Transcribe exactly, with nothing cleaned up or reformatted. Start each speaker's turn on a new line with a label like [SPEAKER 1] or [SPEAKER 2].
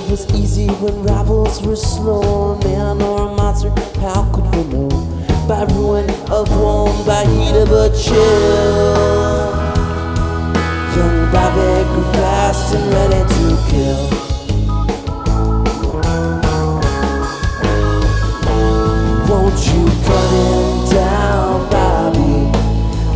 [SPEAKER 1] was easy when rivals were slow. Man or a monster, how could we know? By ruin of one, by heat of a chill. Young Bobby grew fast and ready to kill.